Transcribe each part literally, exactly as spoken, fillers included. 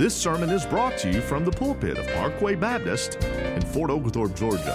This sermon is brought to you from the pulpit of Parkway Baptist in Fort Oglethorpe, Georgia.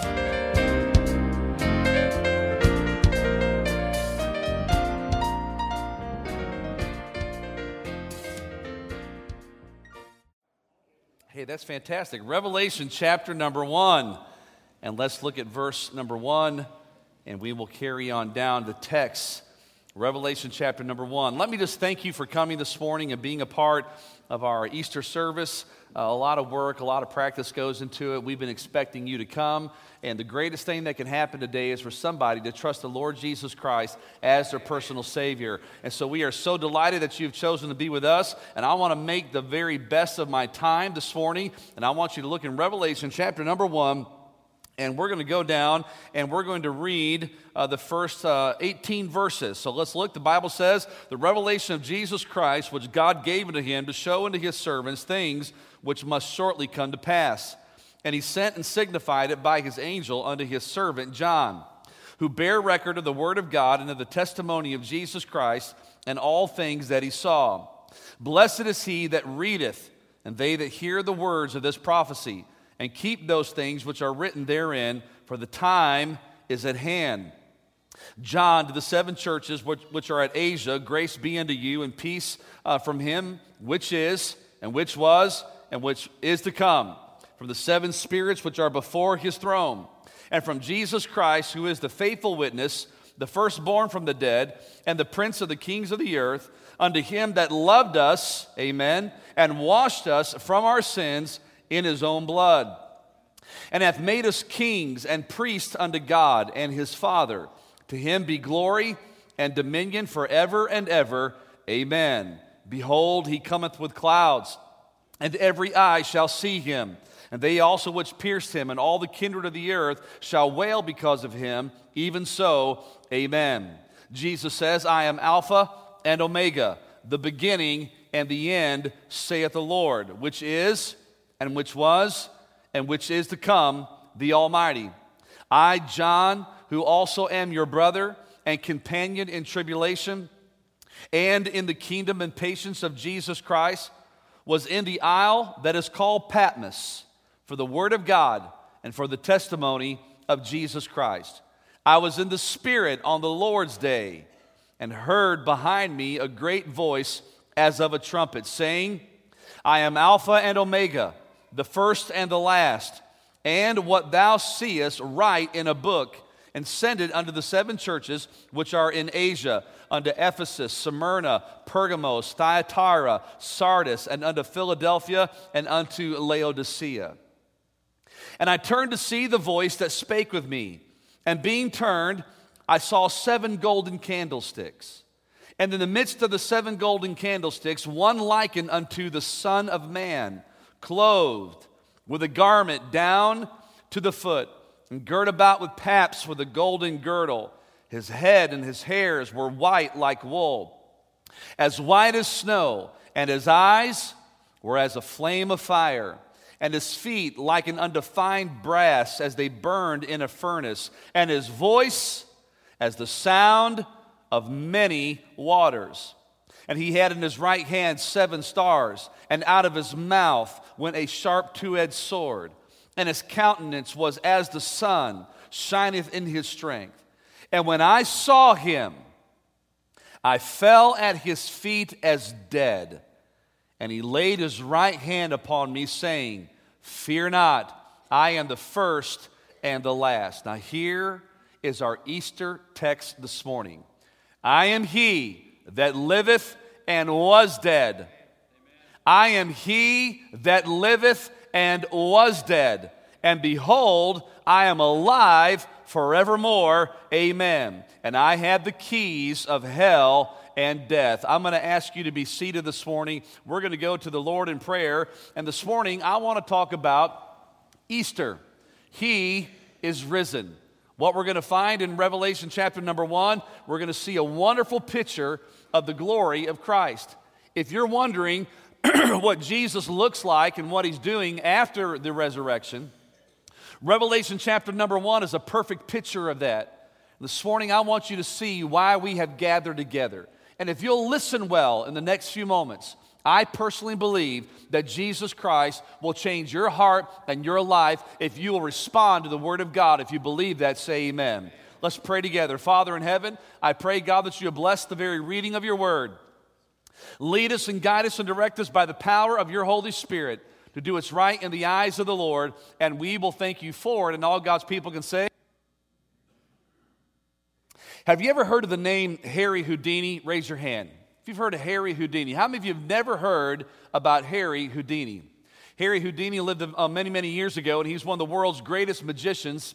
Hey, that's fantastic. Revelation chapter number one. And let's look at verse number one, and we will carry on down the text. Revelation chapter number one. Let me just thank you for coming this morning and being a part of our Easter service. Uh, a lot of work, a lot of practice goes into it. We've been expecting you to come. And the greatest thing that can happen today is for somebody to trust the Lord Jesus Christ as their personal Savior. And so we are so delighted that you've chosen to be with us. And I want to make the very best of my time this morning. And I want you to look in Revelation chapter number one. And we're going to go down and we're going to read uh, the first uh, eighteen verses. So let's look. The Bible says, the revelation of Jesus Christ, which God gave unto him to show unto his servants things which must shortly come to pass. And he sent and signified it by his angel unto his servant John, who bare record of the word of God and of the testimony of Jesus Christ and all things that he saw. Blessed is he that readeth, and they that hear the words of this prophecy, and keep those things which are written therein, for the time is at hand. John, to the seven churches which, which are at Asia, grace be unto you, and peace uh, from him which is, and which was, and which is to come, from the seven spirits which are before his throne, and from Jesus Christ, who is the faithful witness, the firstborn from the dead, and the prince of the kings of the earth, unto him that loved us, amen, and washed us from our sins in his own blood, and hath made us kings and priests unto God and his Father. To him be glory and dominion forever and ever. Amen. Behold, he cometh with clouds, and every eye shall see him, and they also which pierced him, and all the kindred of the earth shall wail because of him. Even so, amen. Jesus says, I am Alpha and Omega, the beginning and the end, saith the Lord, which is, and which was, and which is to come, the Almighty. I, John, who also am your brother and companion in tribulation and in the kingdom and patience of Jesus Christ, was in the isle that is called Patmos for the word of God and for the testimony of Jesus Christ. I was in the Spirit on the Lord's day, and heard behind me a great voice as of a trumpet, saying, I am Alpha and Omega, the first and the last, and what thou seest write in a book, and send it unto the seven churches which are in Asia, unto Ephesus, Smyrna, Pergamos, Thyatira, Sardis, and unto Philadelphia, and unto Laodicea. And I turned to see the voice that spake with me, and being turned, I saw seven golden candlesticks. And in the midst of the seven golden candlesticks, one likened unto the Son of Man, clothed with a garment down to the foot, and girt about with paps with a golden girdle. His head and his hairs were white like wool, as white as snow, and his eyes were as a flame of fire, and his feet like an undefined brass as they burned in a furnace, and his voice as the sound of many waters. And he had in his right hand seven stars, and out of his mouth went a sharp two-edged sword, and his countenance was as the sun shineth in his strength. And when I saw him, I fell at his feet as dead. And he laid his right hand upon me, saying, Fear not, I am the first and the last. Now here is our Easter text this morning. I am he that liveth and was dead. I am he that liveth and was dead. And behold, I am alive forevermore. Amen. And I have the keys of hell and death. I'm going to ask you to be seated this morning. We're going to go to the Lord in prayer. And this morning, I want to talk about Easter. He is risen. What we're going to find in Revelation chapter number one, we're going to see a wonderful picture of the glory of Christ. If you're wondering what Jesus looks like and what he's doing after the resurrection, Revelation chapter number one is a perfect picture of that. This morning, I want you to see why we have gathered together. And if you'll listen well in the next few moments, I personally believe that Jesus Christ will change your heart and your life if you will respond to the Word of God. If you believe that, say amen. Let's pray together. Father in heaven, I pray, God, that you bless the very reading of your Word. Lead us and guide us and direct us by the power of your Holy Spirit to do what's right in the eyes of the Lord, and we will thank you for it. And all God's people can say, have you ever heard of the name Harry Houdini? Raise your hand. If you've heard of Harry Houdini, how many of you have never heard about Harry Houdini? Harry Houdini lived uh, many, many years ago, and he's one of the world's greatest magicians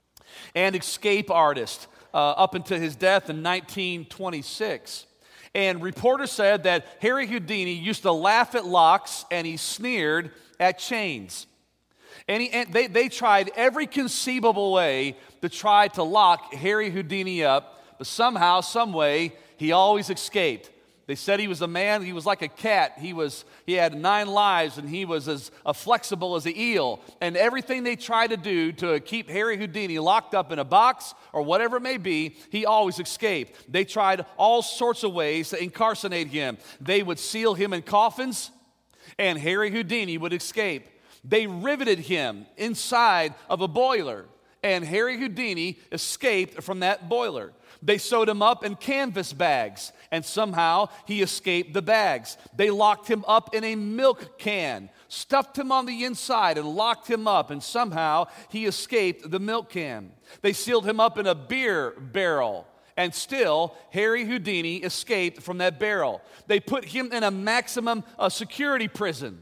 and escape artists uh, up until his death in nineteen twenty-six. And reporters said that Harry Houdini used to laugh at locks and he sneered at chains. And, he, and they, they tried every conceivable way to try to lock Harry Houdini up, but somehow, some way, he always escaped. They said he was a man, he was like a cat. He was he had nine lives, and he was as uh, flexible as an eel. And everything they tried to do to keep Harry Houdini locked up in a box or whatever it may be, he always escaped. They tried all sorts of ways to incarcerate him. They would seal him in coffins, and Harry Houdini would escape. They riveted him inside of a boiler, and Harry Houdini escaped from that boiler. They sewed him up in canvas bags, and somehow he escaped the bags. They locked him up in a milk can, stuffed him on the inside, and locked him up, and somehow he escaped the milk can. They sealed him up in a beer barrel, and still Harry Houdini escaped from that barrel. They put him in a maximum uh, security prison.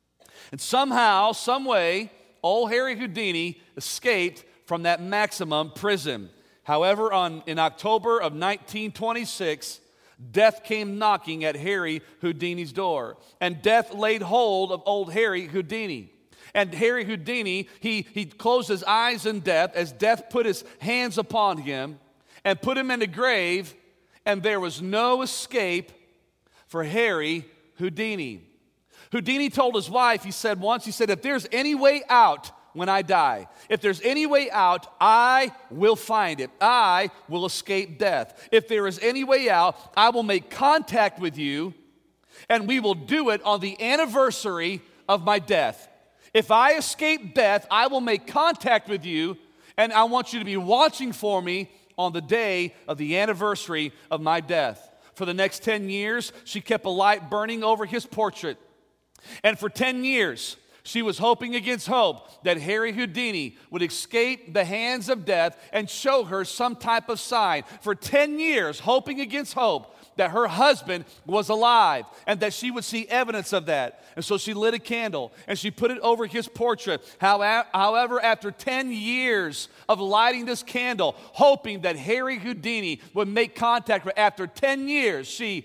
And somehow, some way, old Harry Houdini escaped from that maximum prison. However, on, in October of nineteen twenty-six, death came knocking at Harry Houdini's door. And death laid hold of old Harry Houdini. And Harry Houdini, he, he closed his eyes in death as death put his hands upon him and put him in the grave, and there was no escape for Harry Houdini. Houdini told his wife, he said once, he said, if there's any way out when I die, if there's any way out, I will find it. I will escape death. If there is any way out, I will make contact with you, and we will do it on the anniversary of my death. If I escape death, I will make contact with you, and I want you to be watching for me on the day of the anniversary of my death. For the next ten years, she kept a light burning over his portrait. And for ten years, she was hoping against hope that Harry Houdini would escape the hands of death and show her some type of sign. For ten years, hoping against hope that her husband was alive and that she would see evidence of that. And so she lit a candle and she put it over his portrait. However, after ten years of lighting this candle, hoping that Harry Houdini would make contact with her, after ten years, she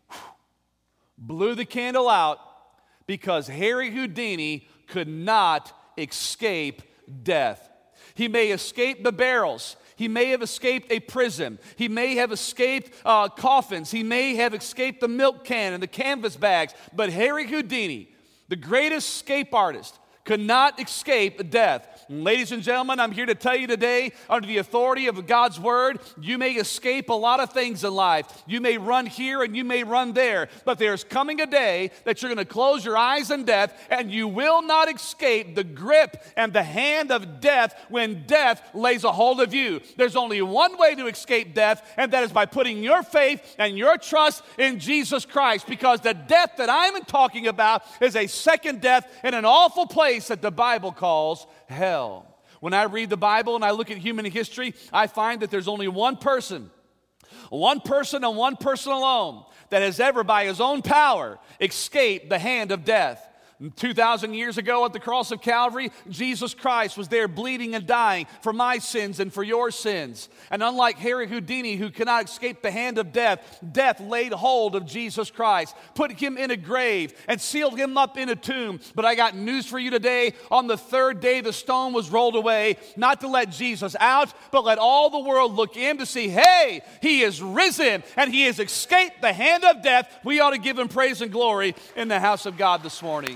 blew the candle out, because Harry Houdini could not escape death. He may escape the barrels. He may have escaped a prison. He may have escaped uh, coffins. He may have escaped the milk can and the canvas bags. But Harry Houdini, the greatest escape artist, could not escape death. And ladies and gentlemen, I'm here to tell you today, under the authority of God's word, you may escape a lot of things in life. You may run here and you may run there, but there's coming a day that you're going to close your eyes in death, and you will not escape the grip and the hand of death when death lays a hold of you. There's only one way to escape death, and that is by putting your faith and your trust in Jesus Christ, because the death that I'm talking about is a second death in an awful place that the Bible calls hell. When I read the Bible and I look at human history, I find that there's only one person, one person and one person alone that has ever, by his own power, escaped the hand of death. two thousand years ago at the cross of Calvary, Jesus Christ was there bleeding and dying for my sins and for your sins. And unlike Harry Houdini, who cannot escape the hand of death, death laid hold of Jesus Christ, put him in a grave, and sealed him up in a tomb. But I got news for you today. On the third day, the stone was rolled away, not to let Jesus out, but let all the world look in to see, hey, he is risen, and he has escaped the hand of death. We ought to give him praise and glory in the house of God this morning.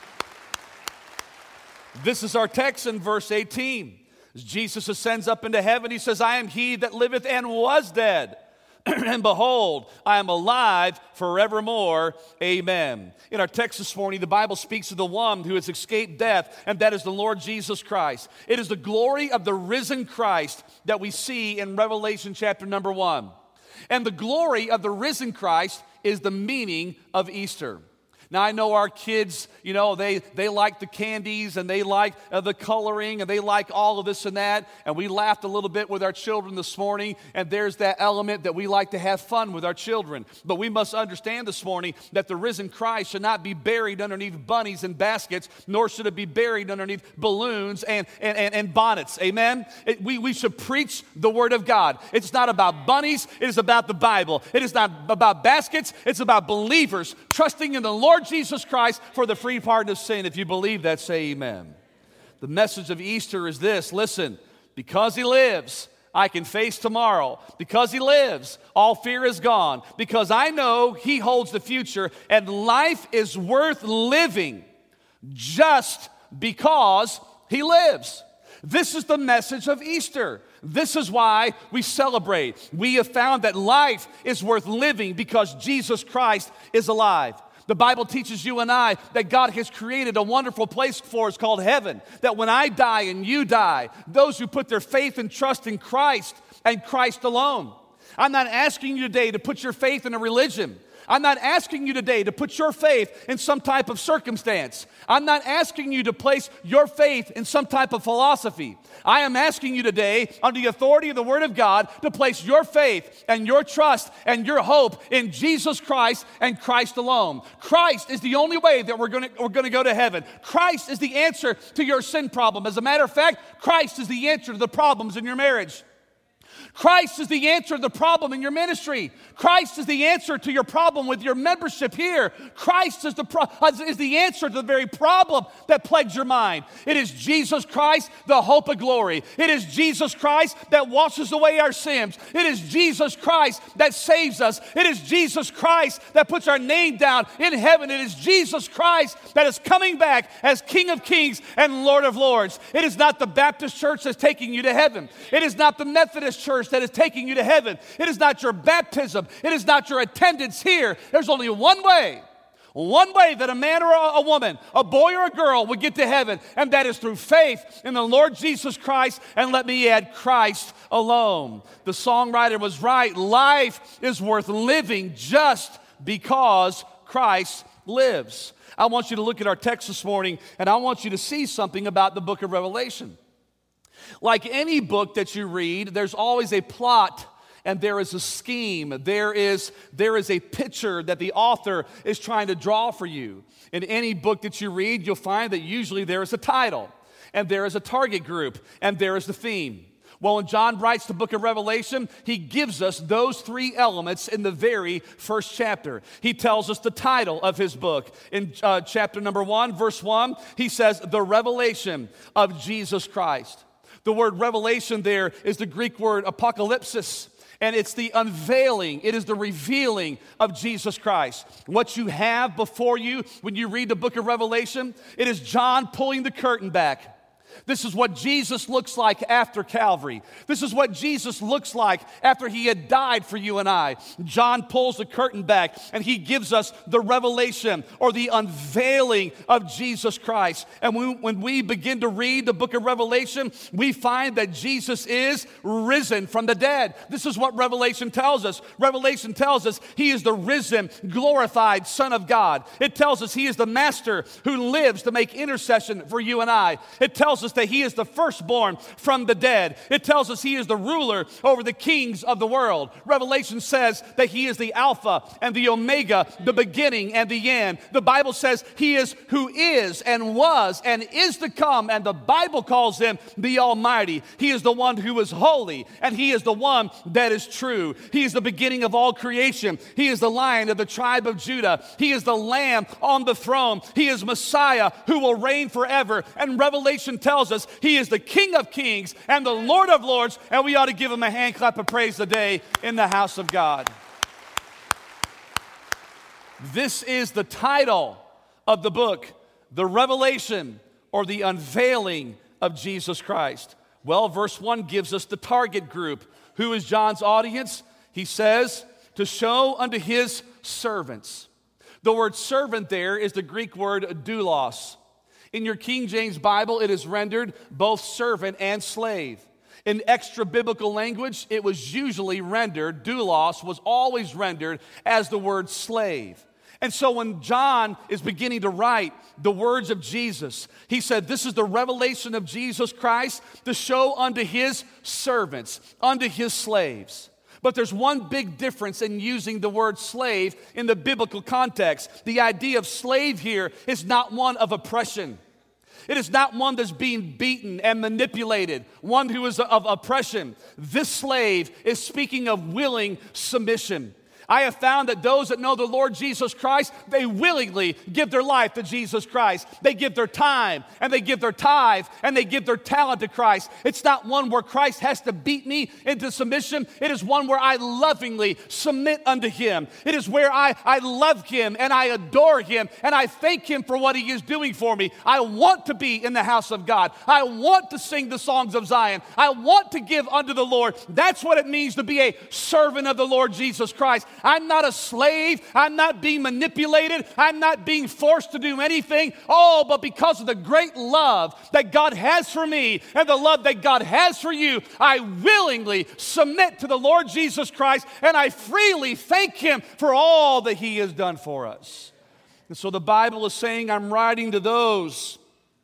This is our text in verse eighteen. As Jesus ascends up into heaven, he says, I am he that liveth and was dead. And behold, I am alive forevermore. Amen. In our text this morning, the Bible speaks of the one who has escaped death, and that is the Lord Jesus Christ. It is the glory of the risen Christ that we see in Revelation chapter number one. And the glory of the risen Christ is the meaning of Easter. Now, I know our kids, you know, they, they like the candies and they like uh, the coloring and they like all of this and that. And we laughed a little bit with our children this morning, and there's that element that we like to have fun with our children. But we must understand this morning that the risen Christ should not be buried underneath bunnies and baskets, nor should it be buried underneath balloons and, and, and, and bonnets. Amen? It, we, we should preach the Word of God. It's not about bunnies. It is about the Bible. It is not about baskets. It's about believers trusting in the Lord Jesus Christ for the free pardon of sin. If you believe that, say amen. The message of Easter is this: listen, because he lives, I can face tomorrow. Because he lives, all fear is gone. Because I know he holds the future, and life is worth living just because he lives. This is the message of Easter. This is why we celebrate. We have found that life is worth living because Jesus Christ is alive. The Bible teaches you and I that God has created a wonderful place for us called heaven. That when I die and you die, those who put their faith and trust in Christ and Christ alone. I'm not asking you today to put your faith in a religion. I'm not asking you today to put your faith in some type of circumstance. I'm not asking you to place your faith in some type of philosophy. I am asking you today, under the authority of the Word of God, to place your faith and your trust and your hope in Jesus Christ and Christ alone. Christ is the only way that we're going to, we're going to go to heaven. Christ is the answer to your sin problem. As a matter of fact, Christ is the answer to the problems in your marriage. Christ is the answer to the problem in your ministry. Christ is the answer to your problem with your membership here. Christ is the, pro- is the answer to the very problem that plagues your mind. It is Jesus Christ, the hope of glory. It is Jesus Christ that washes away our sins. It is Jesus Christ that saves us. It is Jesus Christ that puts our name down in heaven. It is Jesus Christ that is coming back as King of Kings and Lord of Lords. It is not the Baptist church that's taking you to heaven. It is not the Methodist church that is taking you to heaven. It is not your baptism. It is not your attendance here. There's only one way. One way that a man or a woman, a boy or a girl would get to heaven, and that is through faith in the Lord Jesus Christ, and let me add, Christ alone. The songwriter was right. Life is worth living just because Christ lives. I want you to look at our text this morning, and I want you to see something about the book of Revelation. Like any book that you read, there's always a plot and there is a scheme. There is, there is a picture that the author is trying to draw for you. In any book that you read, you'll find that usually there is a title, and there is a target group, and there is the theme. Well, when John writes the book of Revelation, he gives us those three elements in the very first chapter. He tells us the title of his book. In uh, chapter number one, verse one, he says, "The Revelation of Jesus Christ." The word revelation there is the Greek word apocalypsis, and it's the unveiling, it is the revealing of Jesus Christ. What you have before you when you read the book of Revelation, it is John pulling the curtain back. This is what Jesus looks like after Calvary. This is what Jesus looks like after he had died for you and I. John pulls the curtain back and he gives us the revelation or the unveiling of Jesus Christ. And when, when we begin to read the book of Revelation, we find that Jesus is risen from the dead. This is what Revelation tells us. Revelation tells us he is the risen, glorified Son of God. It tells us he is the master who lives to make intercession for you and I. It tells us that he is the firstborn from the dead. It tells us he is the ruler over the kings of the world. Revelation says that he is the Alpha and the Omega, the beginning and the end. The Bible says he is who is and was and is to come, and the Bible calls him the Almighty. He is the one who is holy, and he is the one that is true. He is the beginning of all creation. He is the Lion of the tribe of Judah. He is the Lamb on the throne. He is Messiah who will reign forever. And Revelation tells us he is the King of Kings and the Lord of Lords, and we ought to give him a hand clap of praise today in the house of God. This is the title of the book, The Revelation or the Unveiling of Jesus Christ. Well, verse one gives us the target group. Who is John's audience? He says, to show unto his servants. The word servant there is the Greek word doulos. In your King James Bible, it is rendered both servant and slave. In extra biblical language, it was usually rendered, doulos was always rendered as the word slave. And so when John is beginning to write the words of Jesus, he said, this is the revelation of Jesus Christ to show unto his servants, unto his slaves. But there's one big difference in using the word slave in the biblical context. The idea of slave here is not one of oppression. It is not one that's being beaten and manipulated, one who is of oppression. This slave is speaking of willing submission. I have found that those that know the Lord Jesus Christ, they willingly give their life to Jesus Christ. They give their time, and they give their tithe, and they give their talent to Christ. It's not one where Christ has to beat me into submission. It is one where I lovingly submit unto him. It is where I, I love him, and I adore him, and I thank him for what he is doing for me. I want to be in the house of God. I want to sing the songs of Zion. I want to give unto the Lord. That's what it means to be a servant of the Lord Jesus Christ. I'm not a slave. I'm not being manipulated. I'm not being forced to do anything. Oh, but because of the great love that God has for me and the love that God has for you, I willingly submit to the Lord Jesus Christ, and I freely thank him for all that he has done for us. And so the Bible is saying, I'm writing to those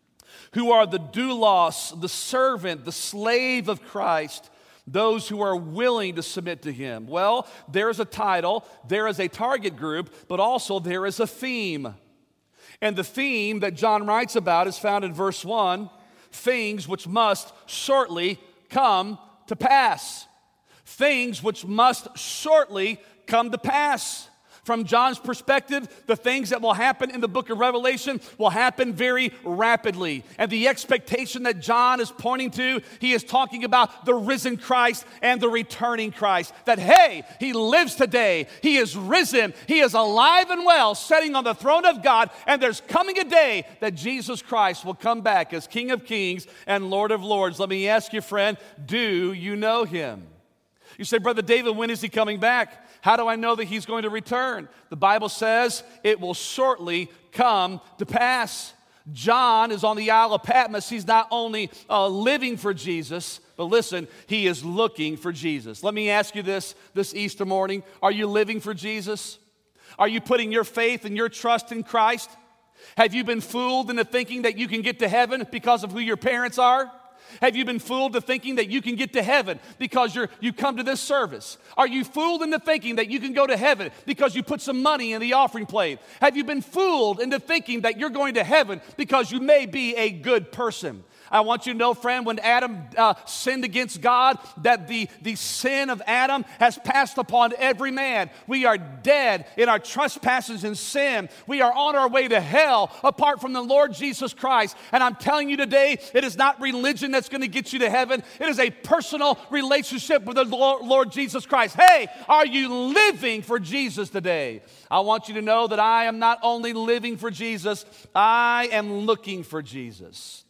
who are the doulos, the servant, the slave of Christ, those who are willing to submit to him. Well, there's a title, there is a target group, but also there is a theme. And the theme that John writes about is found in verse one, things which must shortly come to pass. Things which must shortly come to pass. From John's perspective, the things that will happen in the book of Revelation will happen very rapidly. And the expectation that John is pointing to, he is talking about the risen Christ and the returning Christ. That, hey, he lives today. He is risen. He is alive and well, sitting on the throne of God. And there's coming a day that Jesus Christ will come back as King of Kings and Lord of Lords. Let me ask you, friend, do you know him? You say, Brother David, when is he coming back? How do I know that he's going to return? The Bible says it will shortly come to pass. John is on the Isle of Patmos. He's not only uh, living for Jesus, but listen, he is looking for Jesus. Let me ask you this this Easter morning. Are you living for Jesus? Are you putting your faith and your trust in Christ? Have you been fooled into thinking that you can get to heaven because of who your parents are? Have you been fooled to thinking that you can get to heaven because you're, you come to this service? Are you fooled into thinking that you can go to heaven because you put some money in the offering plate? Have you been fooled into thinking that you're going to heaven because you may be a good person? I want you to know, friend, when Adam uh, sinned against God, that the, the sin of Adam has passed upon every man. We are dead in our trespasses and sin. We are on our way to hell apart from the Lord Jesus Christ. And I'm telling you today, it is not religion that's going to get you to heaven. It is a personal relationship with the Lord, Lord Jesus Christ. Hey, are you living for Jesus today? I want you to know that I am not only living for Jesus, I am looking for Jesus.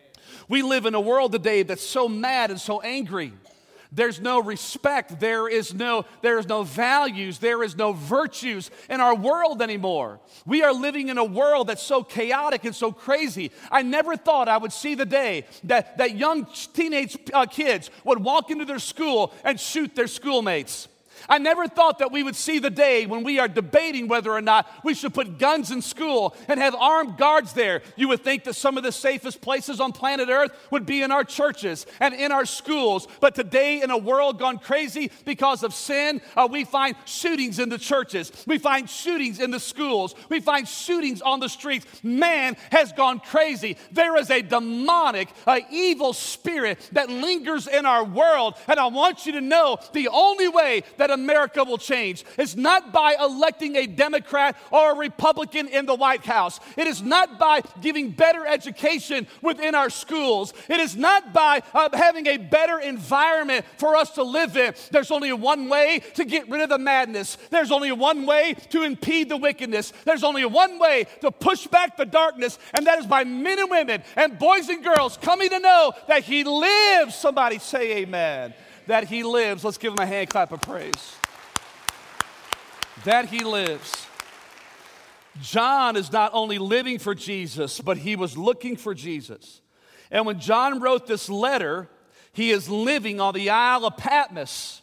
We live in a world today that's so mad and so angry. There's no respect. There is no, there is no values. There is no virtues in our world anymore. We are living in a world that's so chaotic and so crazy. I never thought I would see the day that, that young teenage uh, kids would walk into their school and shoot their schoolmates. I never thought that we would see the day when we are debating whether or not we should put guns in school and have armed guards there. You would think that some of the safest places on planet Earth would be in our churches and in our schools. But today, in a world gone crazy because of sin, uh, we find shootings in the churches. We find shootings in the schools. We find shootings on the streets. Man has gone crazy. There is a demonic, uh, evil spirit that lingers in our world. And I want you to know the only way that America will change. It's not by electing a Democrat or a Republican in the White House. It is not by giving better education within our schools. It is not by uh, having a better environment for us to live in. There's only one way to get rid of the madness. There's only one way to impede the wickedness. There's only one way to push back the darkness, and that is by men and women and boys and girls coming to know that He lives. Somebody say amen. That He lives. Let's give Him a hand clap of praise. that he lives. John is not only living for Jesus, but he was looking for Jesus. And when John wrote this letter, he is living on the Isle of Patmos.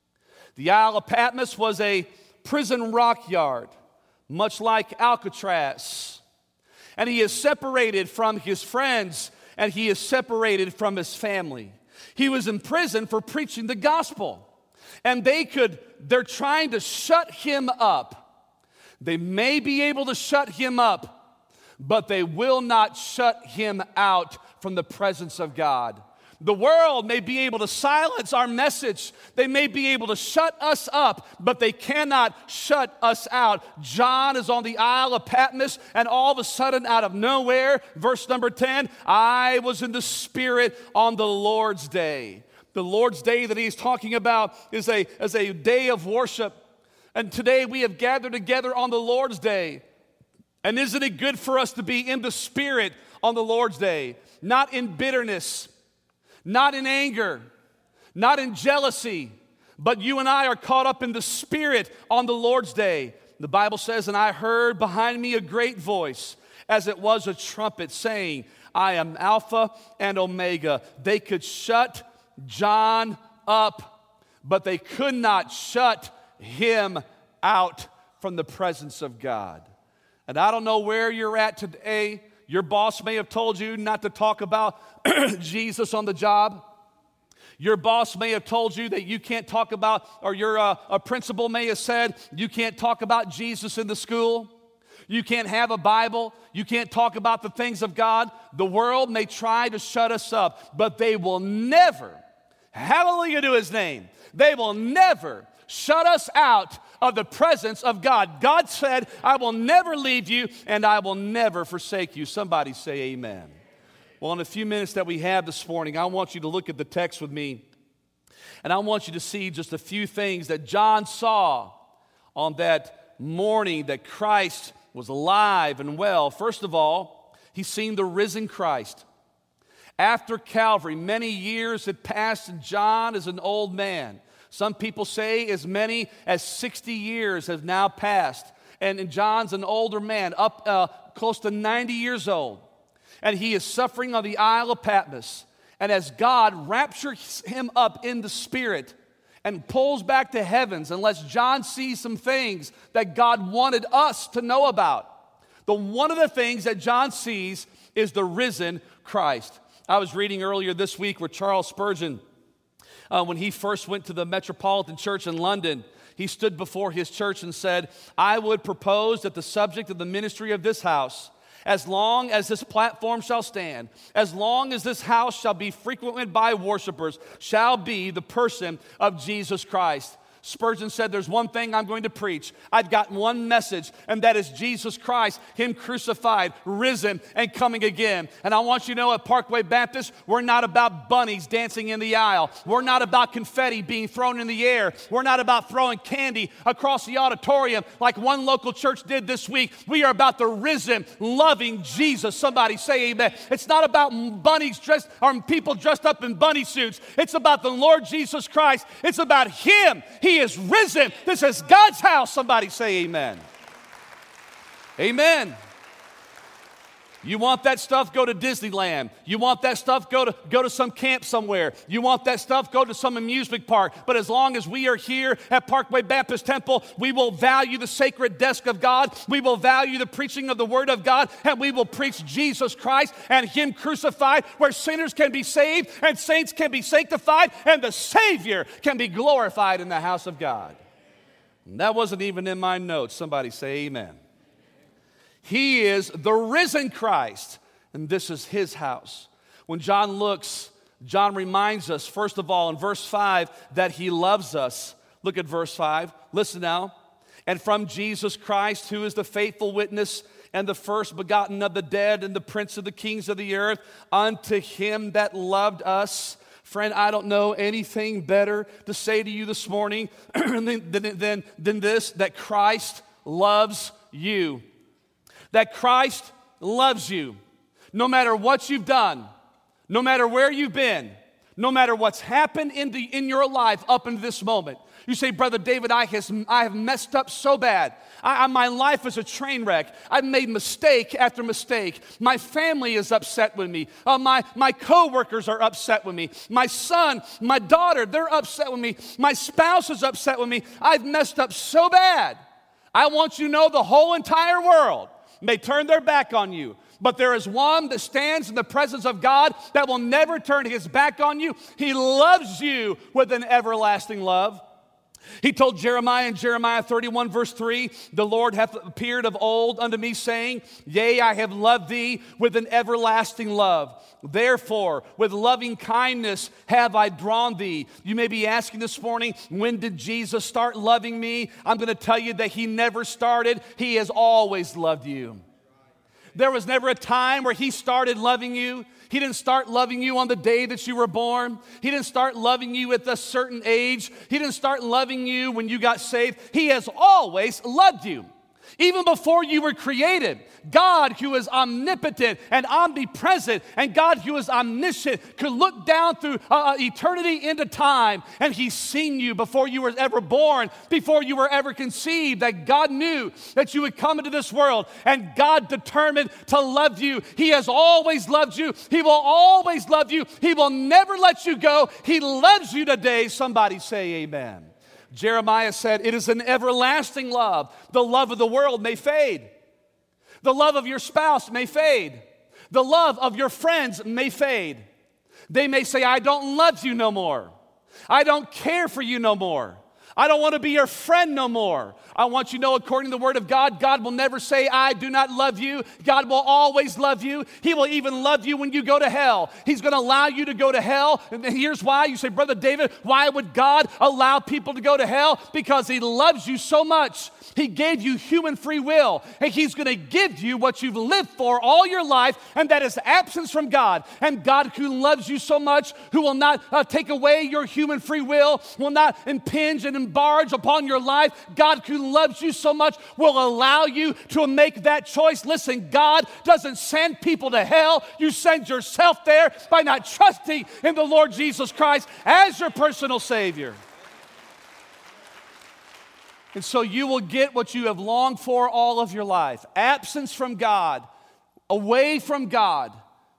The Isle of Patmos was a prison rock yard, much like Alcatraz. And he is separated from his friends, and he is separated from his family. He was in prison for preaching the gospel. And they could, they're trying to shut him up. They may be able to shut him up, but they will not shut him out from the presence of God. The world may be able to silence our message. They may be able to shut us up, but they cannot shut us out. John is on the Isle of Patmos, and all of a sudden, out of nowhere, verse number ten, I was in the Spirit on the Lord's day. The Lord's day that he's talking about is a, is a day of worship. And today we have gathered together on the Lord's day. And isn't it good for us to be in the Spirit on the Lord's day? Not in bitterness, not in anger, not in jealousy, but you and I are caught up in the Spirit on the Lord's day. The Bible says, and I heard behind me a great voice, as it was a trumpet, saying, I am Alpha and Omega. They could shut John up, but they could not shut him out from the presence of God. And I don't know where you're at today. Your boss may have told you not to talk about Jesus on the job. Your boss may have told you that you can't talk about, or your uh, a principal may have said you can't talk about Jesus in the school. You can't have a Bible. You can't talk about the things of God. The world may try to shut us up, but they will never, hallelujah to his name, they will never shut us out of the presence of God. God said, I will never leave you and I will never forsake you. Somebody say amen. Well, in a few minutes that we have this morning, I want you to look at the text with me. And I want you to see just a few things that John saw on that morning that Christ was alive and well. First of all, he's seen the risen Christ. After Calvary, many years had passed and John is an old man. Some people say as many as sixty years have now passed. And John's an older man, up uh, close to ninety years old. And he is suffering on the Isle of Patmos. And as God raptures him up in the Spirit and pulls back to heavens, unless John sees some things that God wanted us to know about. The one of the things that John sees is the risen Christ. I was reading earlier this week where Charles Spurgeon, Uh, when he first went to the Metropolitan Church in London, he stood before his church and said, I would propose that the subject of the ministry of this house, as long as this platform shall stand, as long as this house shall be frequented by worshipers, shall be the person of Jesus Christ. Spurgeon said, there's one thing I'm going to preach. I've got one message, and that is Jesus Christ, him crucified, risen, and coming again. And I want you to know at Parkway Baptist, we're not about bunnies dancing in the aisle. We're not about confetti being thrown in the air. We're not about throwing candy across the auditorium like one local church did this week. We are about the risen, loving Jesus. Somebody say amen. It's not about bunnies dressed, or people dressed up in bunny suits. It's about the Lord Jesus Christ. It's about him. He He is risen. This is God's house. Somebody say amen. Amen. You want that stuff, go to Disneyland. You want that stuff, go to, go to some camp somewhere. You want that stuff, go to some amusement park. But as long as we are here at Parkway Baptist Temple, we will value the sacred desk of God. We will value the preaching of the Word of God. And we will preach Jesus Christ and him crucified, where sinners can be saved and saints can be sanctified and the Savior can be glorified in the house of God. And that wasn't even in my notes. Somebody say amen. He is the risen Christ, and this is his house. When John looks, John reminds us, first of all, in verse five, that he loves us. Look at verse five. Listen now. And from Jesus Christ, who is the faithful witness and the first begotten of the dead and the prince of the kings of the earth, unto him that loved us. Friend, I don't know anything better to say to you this morning than, than, than, than this, that Christ loves you. That Christ loves you. No matter what you've done, no matter where you've been, No matter what's happened in, the, in your life up until this moment. You say, Brother David, I, has, I have messed up so bad. I, I, my life is a train wreck. I've made mistake after mistake. My family is upset with me. Uh, my, my coworkers are upset with me. My son, my daughter, they're upset with me. My spouse is upset with me. I've messed up so bad. I want you to know the whole entire world may turn their back on you. But there is one that stands in the presence of God that will never turn his back on you. He loves you with an everlasting love. He told Jeremiah in Jeremiah thirty-one verse three, the Lord hath appeared of old unto me, saying, Yea, I have loved thee with an everlasting love. Therefore, with loving kindness have I drawn thee. You may be asking this morning, when did Jesus start loving me? I'm going to tell you that he never started. He has always loved you. There was never a time where he started loving you. He didn't start loving you on the day that you were born. He didn't start loving you at a certain age. He didn't start loving you when you got saved. He has always loved you. Even before you were created, God, who is omnipotent and omnipresent, and God, who is omniscient, could look down through uh, eternity into time, and he's seen you before you were ever born, before you were ever conceived, that God knew that you would come into this world, and God determined to love you. He has always loved you. He will always love you. He will never let you go. He loves you today. Somebody say amen. Jeremiah said, it is an everlasting love. The love of the world may fade. The love of your spouse may fade. The love of your friends may fade. They may say, I don't love you no more. I don't care for you no more. I don't want to be your friend no more. I want you to know, according to the Word of God, God will never say, I do not love you. God will always love you. He will even love you when you go to hell. He's going to allow you to go to hell. And here's why. You say, Brother David, why would God allow people to go to hell? Because he loves you so much. He gave you human free will. And he's going to give you what you've lived for all your life, and that is absence from God. And God, who loves you so much, who will not uh, take away your human free will, will not impinge and enlarge upon your life. God, who loves you so much, will allow you to make that choice. Listen, God doesn't send people to hell. You send yourself there by not trusting in the Lord Jesus Christ as your personal Savior. And so you will get what you have longed for all of your life. Absence from God, away from God.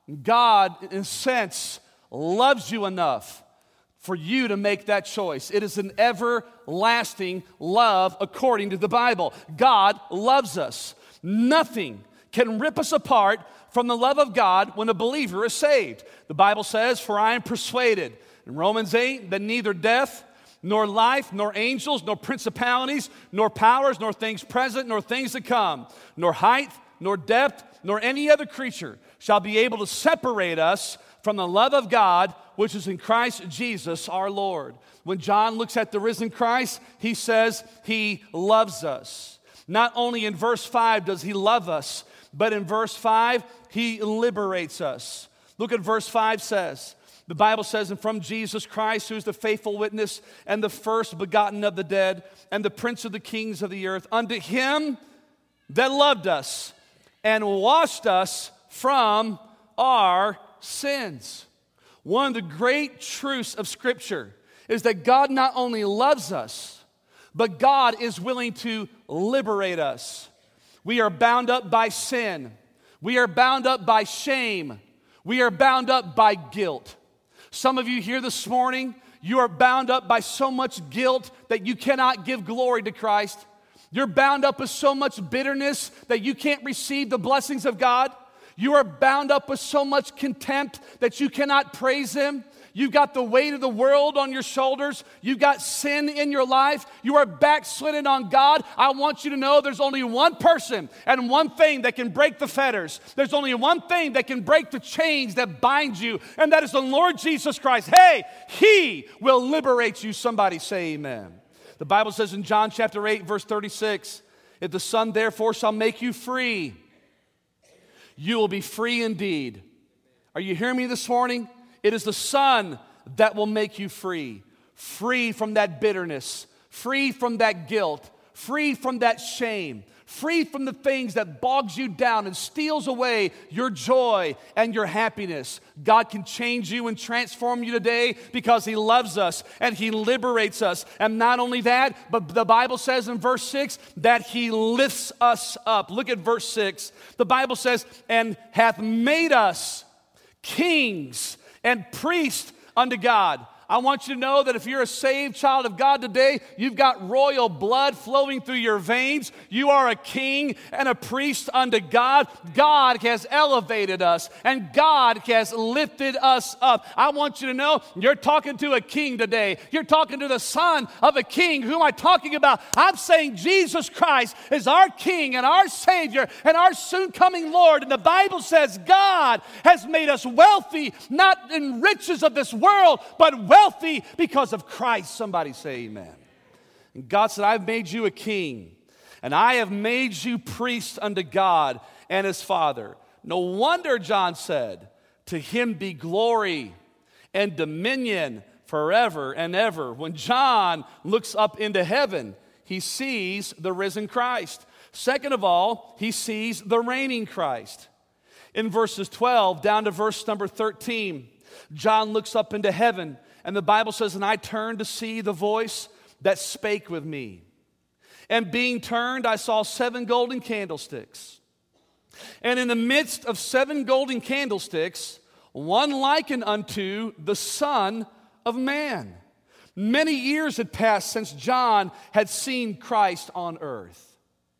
God, in a sense, loves you enough for you to make that choice. It is an everlasting love according to the Bible. God loves us. Nothing can rip us apart from the love of God when a believer is saved. The Bible says, for I am persuaded, in Romans eight, that neither death, nor life, nor angels, nor principalities, nor powers, nor things present, nor things to come, nor height, nor depth, nor any other creature shall be able to separate us from the love of God, which is in Christ Jesus our Lord. When John looks at the risen Christ, he says he loves us. Not only in verse five does he love us, but in verse five, he liberates us. Look at verse five says, the Bible says, and from Jesus Christ, who is the faithful witness and the first begotten of the dead and the prince of the kings of the earth, unto him that loved us and washed us from our sins. One of the great truths of Scripture is that God not only loves us, but God is willing to liberate us. We are bound up by sin. We are bound up by shame. We are bound up by guilt. Some of you here this morning, you are bound up by so much guilt that you cannot give glory to Christ. You're bound up with so much bitterness that you can't receive the blessings of God. You are bound up with so much contempt that you cannot praise Him. You've got the weight of the world on your shoulders. You've got sin in your life. You are backslidden on God. I want you to know there's only one person and one thing that can break the fetters. There's only one thing that can break the chains that bind you, and that is the Lord Jesus Christ. Hey, He will liberate you. Somebody say amen. The Bible says in John chapter eight, verse thirty-six, if the Son therefore shall make you free, you will be free indeed. Are you hearing me this morning? It is the Son that will make you free. Free from that bitterness. Free from that guilt. free from that shame, free from the things that bogs you down and steals away your joy and your happiness. God can change you and transform you today because He loves us and He liberates us. And not only that, but the Bible says in verse six that He lifts us up. Look at verse six. The Bible says, and hath made us kings and priests unto God. I want you to know that if you're a saved child of God today, you've got royal blood flowing through your veins. You are a king and a priest unto God. God has elevated us and God has lifted us up. I want you to know you're talking to a king today. You're talking to the son of a king. Who am I talking about? I'm saying Jesus Christ is our king and our savior and our soon coming Lord. And the Bible says God has made us wealthy, not in riches of this world, but wealthy because of Christ. Somebody say amen. And God said, I've made you a king, and I have made you priest unto God and His Father. No wonder John said, to Him be glory and dominion forever and ever. When John looks up into heaven, he sees the risen Christ. Second of all, he sees the reigning Christ. In verses twelve down to verse number thirteen, John looks up into heaven, and the Bible says, and I turned to see the voice that spake with me. And being turned, I saw seven golden candlesticks. And in the midst of seven golden candlesticks, one likened unto the Son of Man. Many years had passed since John had seen Christ on earth.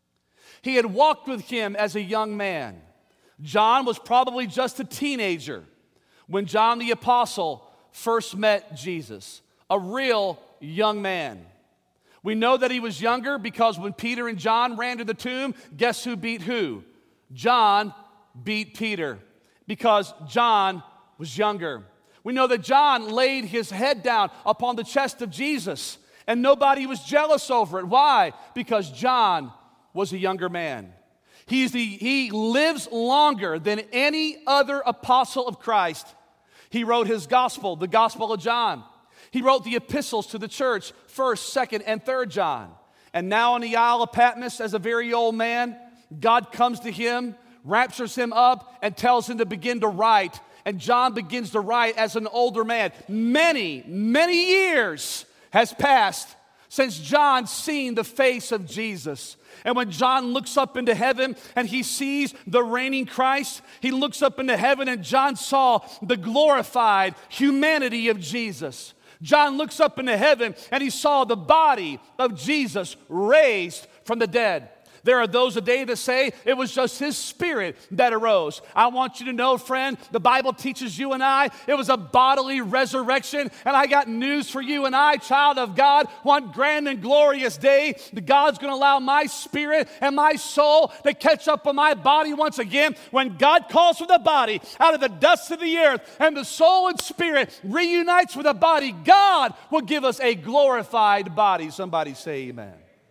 He had walked with Him as a young man. John was probably just a teenager when John the Apostle first met Jesus, a real young man. We know that he was younger because when Peter and John ran to the tomb, guess who beat who? John beat Peter because John was younger. We know that John laid his head down upon the chest of Jesus and nobody was jealous over it. Why? Because John was a younger man. He's the, he lives longer than any other apostle of Christ. He wrote his gospel, the Gospel of John. He wrote the epistles to the church, first, second, and third John. And now on the Isle of Patmos, as a very old man, God comes to him, raptures him up, and tells him to begin to write. And John begins to write as an older man. Many, many years has passed since John seen the face of Jesus. And when John looks up into heaven and he sees the reigning Christ, he looks up into heaven and John saw the glorified humanity of Jesus. John looks up into heaven and he saw the body of Jesus raised from the dead. There are those today that say it was just His Spirit that arose. I want you to know, friend, the Bible teaches you and I it was a bodily resurrection. And I got news for you and I, child of God, one grand and glorious day, that God's going to allow my spirit and my soul to catch up with my body once again. When God calls for the body out of the dust of the earth and the soul and spirit reunites with the body, God will give us a glorified body. Somebody say amen.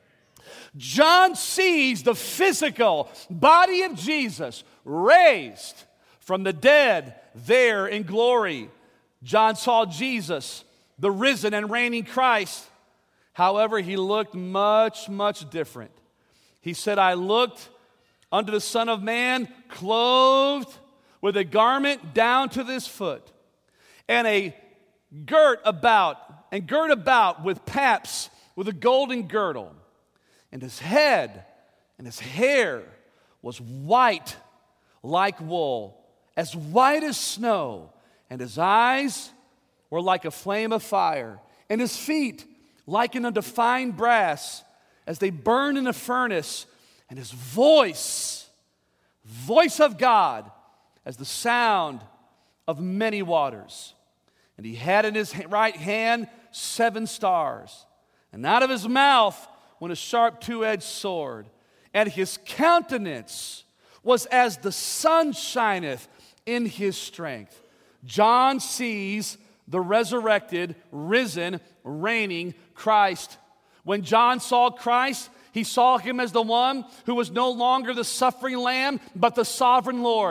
John sees the physical body of Jesus raised from the dead there in glory. John saw Jesus, the risen and reigning Christ. However, he looked much, much different. He said, I looked unto the Son of Man clothed with a garment down to this foot and a girt about, and girt about with paps with a golden girdle. And his head and his hair was white like wool, as white as snow. And his eyes were like a flame of fire. And his feet likened unto fine brass, as they burn in a furnace. And his voice, voice of God, as the sound of many waters. And he had in his right hand seven stars. And out of his mouth went a sharp two-edged sword, and his countenance was as the sun shineth in his strength. John sees the resurrected, risen, reigning Christ. When John saw Christ, he saw Him as the one who was no longer the suffering lamb, but the sovereign Lord.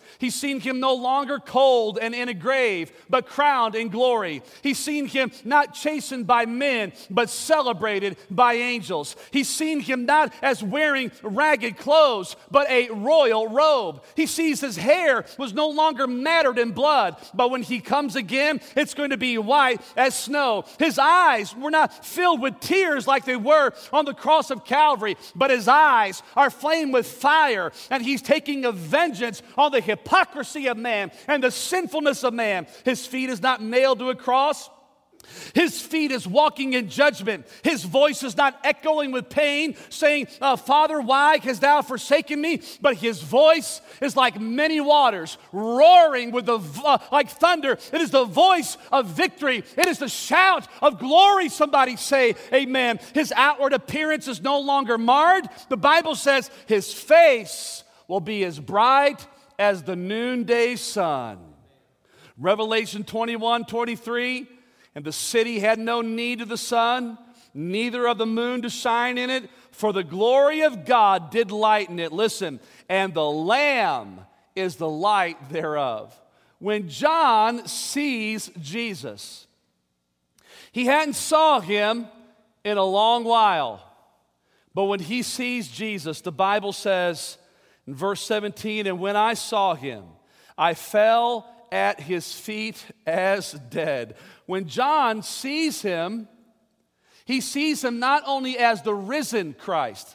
He's seen him no longer cold and in a grave, but crowned in glory. He's seen him not chastened by men, but celebrated by angels. He's seen him not as wearing ragged clothes, but a royal robe. He sees his hair was no longer matted in blood, but when he comes again, it's going to be white as snow. His eyes were not filled with tears like they were on the cross of Calvary, but his eyes are flamed with fire, and he's taking a vengeance on the hypocrisy of man and the sinfulness of man. His feet is not nailed to a cross. His feet is walking in judgment. His voice is not echoing with pain, saying, uh, Father, why hast thou forsaken me? But his voice is like many waters, roaring with the uh, like thunder. It is the voice of victory. It is the shout of glory. Somebody say amen. His outward appearance is no longer marred. The Bible says his face will be as bright as the noonday sun. Revelation twenty-one, twenty-three, and the city had no need of the sun, neither of the moon to shine in it, for the glory of God did lighten it. Listen, and the Lamb is the light thereof. When John sees Jesus, he hadn't saw him in a long while, but when he sees Jesus, the Bible says in verse seventeen, and when I saw him, I fell at his feet as dead. When John sees him, he sees him not only as the risen Christ,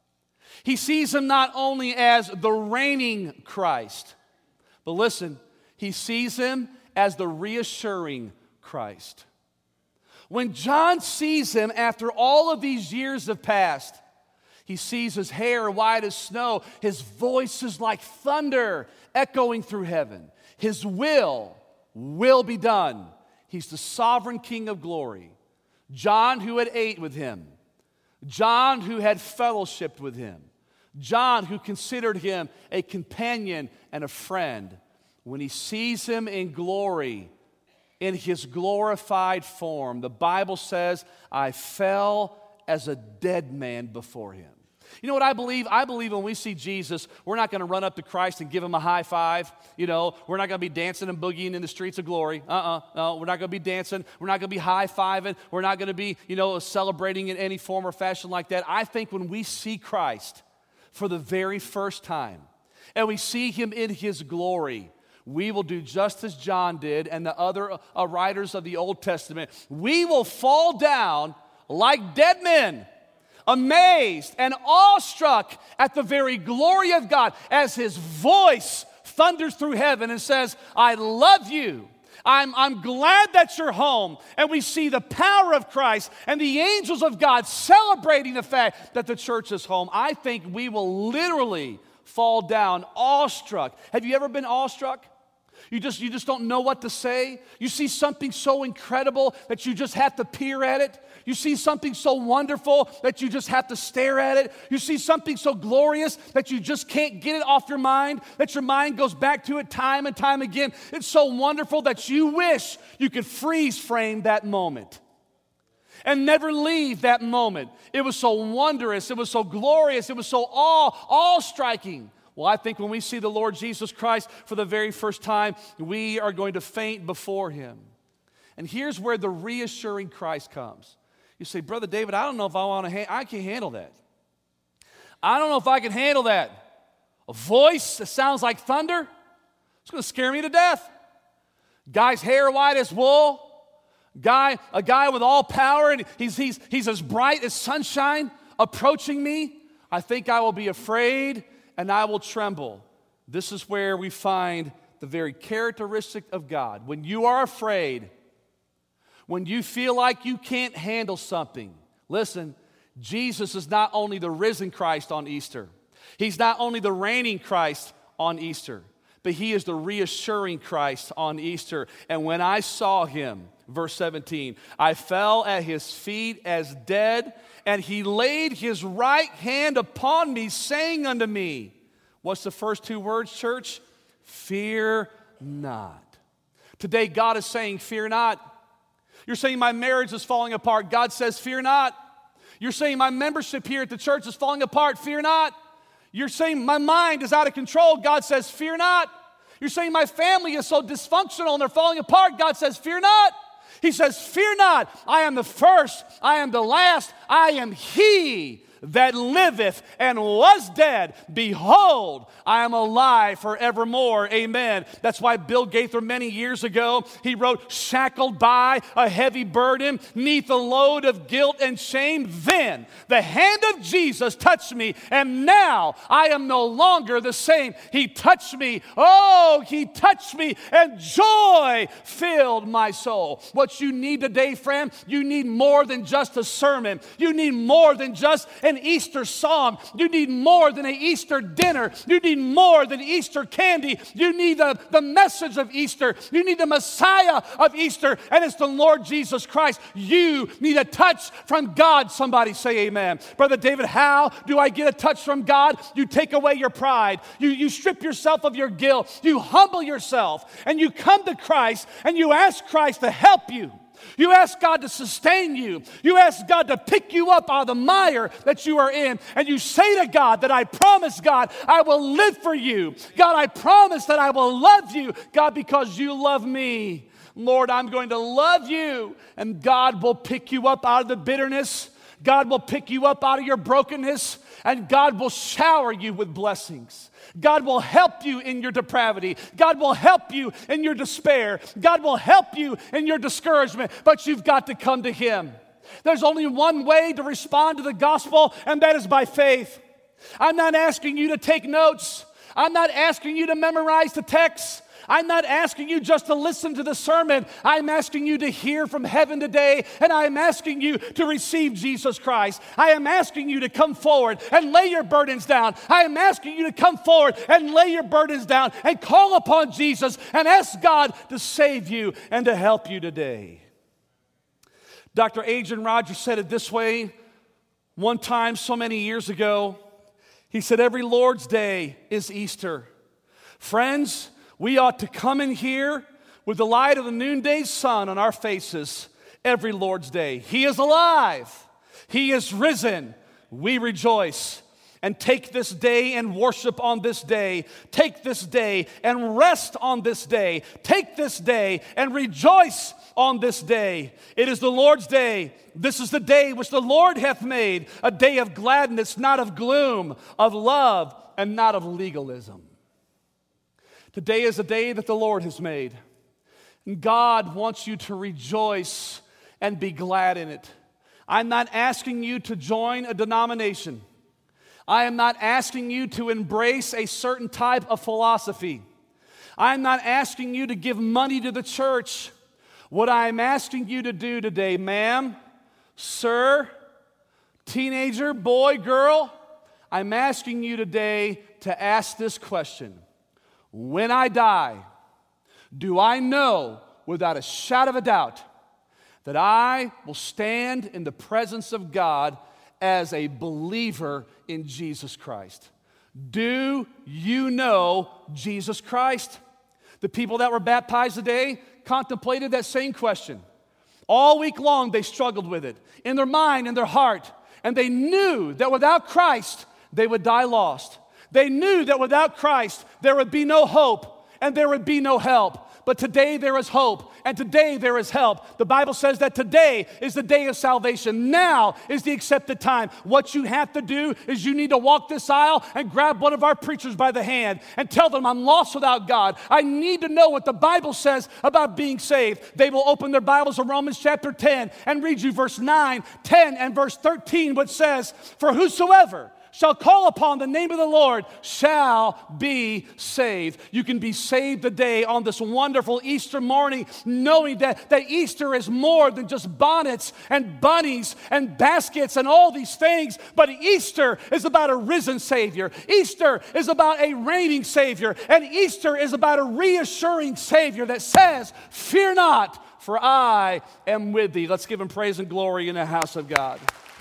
he sees him not only as the reigning Christ, but listen, he sees him as the reassuring Christ. When John sees him after all of these years have passed, he sees his hair white as snow, his voice is like thunder echoing through heaven. His will will be done. He's the sovereign King of glory. John, who had ate with him. John, who had fellowshiped with him. John, who considered him a companion and a friend. When he sees him in glory, in his glorified form, the Bible says, I fell as a dead man before him. You know what I believe? I believe when we see Jesus, we're not going to run up to Christ and give him a high five. You know, we're not going to be dancing and boogieing in the streets of glory. Uh-uh. No, we're not going to be dancing. We're not going to be high-fiving. We're not going to be, you know, celebrating in any form or fashion like that. I think when we see Christ for the very first time and we see him in his glory, we will do just as John did and the other uh, writers of the Old Testament. We will fall down like dead men, amazed and awestruck at the very glory of God as his voice thunders through heaven and says, I love you. I'm, I'm glad that you're home. And we see the power of Christ and the angels of God celebrating the fact that the church is home. I think we will literally fall down awestruck. Have you ever been awestruck? You just, you just don't know what to say. You see something so incredible that you just have to peer at it. You see something so wonderful that you just have to stare at it. You see something so glorious that you just can't get it off your mind, that your mind goes back to it time and time again. It's so wonderful that you wish you could freeze frame that moment and never leave that moment. It was so wondrous. It was so glorious. It was so awe, awe-striking. Well, I think when we see the Lord Jesus Christ for the very first time, we are going to faint before him. And here's where the reassuring Christ comes. You say, Brother David, I don't know if I want to, ha- I can handle that. I don't know if I can handle that. A voice that sounds like thunder, it's going to scare me to death. Guy's hair white as wool. Guy, a guy with all power, and he's, he's, he's as bright as sunshine approaching me. I think I will be afraid and I will tremble. This is where we find the very characteristic of God. When you are afraid, when you feel like you can't handle something, listen, Jesus is not only the risen Christ on Easter. He's not only the reigning Christ on Easter, but he is the reassuring Christ on Easter. And when I saw him, verse seventeen, I fell at his feet as dead, and he laid his right hand upon me, saying unto me, what's the first two words, church? Fear not. Today, God is saying, fear not. You're saying my marriage is falling apart. God says, fear not. You're saying my membership here at the church is falling apart. Fear not. You're saying my mind is out of control. God says, fear not. You're saying my family is so dysfunctional and they're falling apart. God says, fear not. He says, fear not. I am the first. I am the last. I am He that liveth and was dead. Behold, I am alive forevermore. Amen. That's why Bill Gaither many years ago, he wrote, shackled by a heavy burden, neath a load of guilt and shame. Then the hand of Jesus touched me, and now I am no longer the same. He touched me. Oh, He touched me, and joy filled my soul. What you need today, friend, you need more than just a sermon. You need more than just an Easter song. You need more than an Easter dinner. You need more than Easter candy. You need the, the message of Easter. You need the Messiah of Easter, and it's the Lord Jesus Christ. You need a touch from God. Somebody say amen. Brother David, how do I get a touch from God? You take away your pride. You, you strip yourself of your guilt. You humble yourself, and you come to Christ, and you ask Christ to help you. You ask God to sustain you. You ask God to pick you up out of the mire that you are in. And you say to God that I promise, God, I will live for you. God, I promise that I will love you. God, because you love me. Lord, I'm going to love you. And God will pick you up out of the bitterness. God will pick you up out of your brokenness. And God will shower you with blessings. God will help you in your depravity. God will help you in your despair. God will help you in your discouragement, but you've got to come to Him. There's only one way to respond to the gospel, and that is by faith. I'm not asking you to take notes. I'm not asking you to memorize the text. I'm not asking you just to listen to the sermon. I'm asking you to hear from heaven today, and I am asking you to receive Jesus Christ. I am asking you to come forward and lay your burdens down. I am asking you to come forward and lay your burdens down and call upon Jesus and ask God to save you and to help you today. Doctor Adrian Rogers said it this way one time so many years ago. He said, every Lord's Day is Easter. Friends, we ought to come in here with the light of the noonday sun on our faces every Lord's Day. He is alive. He is risen. We rejoice. And take this day and worship on this day. Take this day and rest on this day. Take this day and rejoice on this day. It is the Lord's day. This is the day which the Lord hath made, a day of gladness, not of gloom, of love, and not of legalism. Today is a day that the Lord has made. And God wants you to rejoice and be glad in it. I'm not asking you to join a denomination. I am not asking you to embrace a certain type of philosophy. I'm not asking you to give money to the church. What I'm asking you to do today, ma'am, sir, teenager, boy, girl, I'm asking you today to ask this question. When I die, do I know without a shadow of a doubt that I will stand in the presence of God as a believer in Jesus Christ? Do you know Jesus Christ? The people that were baptized today contemplated that same question. All week long they struggled with it in their mind and their heart, and they knew that without Christ they would die lost. They knew that without Christ, there would be no hope and there would be no help. But today there is hope, and today there is help. The Bible says that today is the day of salvation. Now is the accepted time. What you have to do is you need to walk this aisle and grab one of our preachers by the hand and tell them, I'm lost without God. I need to know what the Bible says about being saved. They will open their Bibles to Romans chapter ten and read you verse nine, ten, and verse thirteen, which says, for whosoever shall call upon the name of the Lord shall be saved. You can be saved today on this wonderful Easter morning, knowing that, that Easter is more than just bonnets and bunnies and baskets and all these things, but Easter is about a risen Savior. Easter is about a reigning Savior, and Easter is about a reassuring Savior that says, fear not, for I am with thee. Let's give Him praise and glory in the house of God.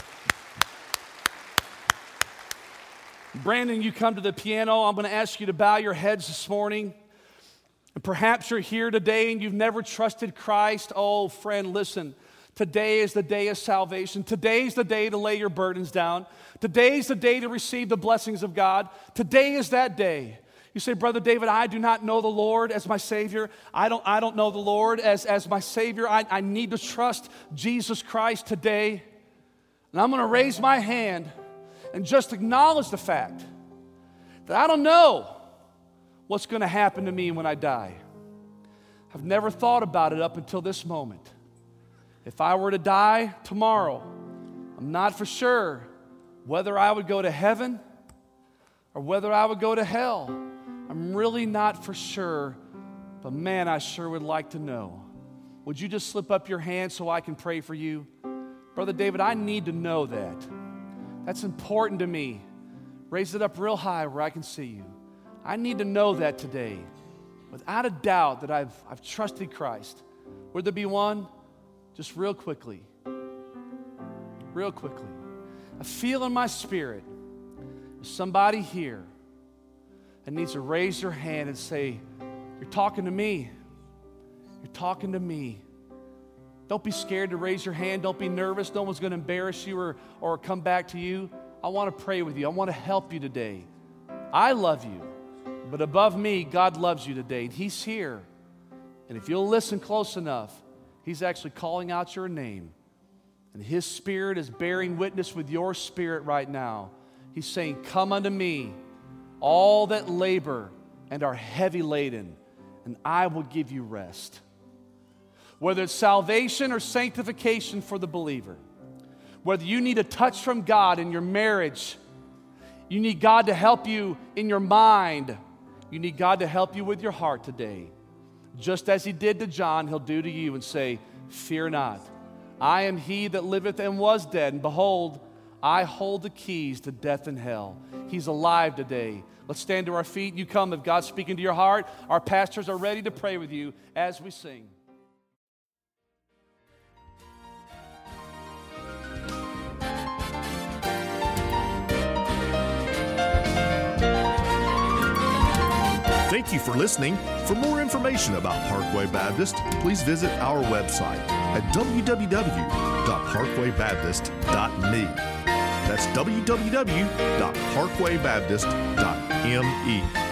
Brandon, you come to the piano. I'm going to ask you to bow your heads this morning. And perhaps you're here today and you've never trusted Christ. Oh, friend, listen. Today is the day of salvation. Today is the day to lay your burdens down. Today is the day to receive the blessings of God. Today is that day. You say, Brother David, I do not know the Lord as my Savior. I don't, I don't know the Lord as, as my Savior. I, I need to trust Jesus Christ today. And I'm going to raise my hand and just acknowledge the fact that I don't know what's going to happen to me when I die. I've never thought about it up until this moment. If I were to die tomorrow, I'm not for sure whether I would go to heaven or whether I would go to hell. I'm really not for sure, but man, I sure would like to know. Would you just slip up your hand so I can pray for you? Brother David, I need to know that. That's important to me. Raise it up real high where I can see you. I need to know that today, without a doubt, that I've, I've trusted Christ. Would there be one? Just real quickly. Real quickly. I feel in my spirit there's somebody here that needs to raise their hand and say, you're talking to me. You're talking to me. Don't be scared to raise your hand. Don't be nervous. No one's going to embarrass you or, or come back to you. I want to pray with you. I want to help you today. I love you. But above me, God loves you today. He's here. And if you'll listen close enough, He's actually calling out your name. And His Spirit is bearing witness with your spirit right now. He's saying, come unto me, all that labor and are heavy laden, and I will give you rest. Whether it's salvation or sanctification for the believer, whether you need a touch from God in your marriage, you need God to help you in your mind, you need God to help you with your heart today. Just as He did to John, He'll do to you and say, fear not. I am He that liveth and was dead, and behold, I hold the keys to death and hell. He's alive today. Let's stand to our feet. You come if God's speaking to your heart. Our pastors are ready to pray with you as we sing. Thank you for listening. For more information about Parkway Baptist, please visit our website at w w w dot parkway baptist dot m e. That's w w w dot parkway baptist dot m e.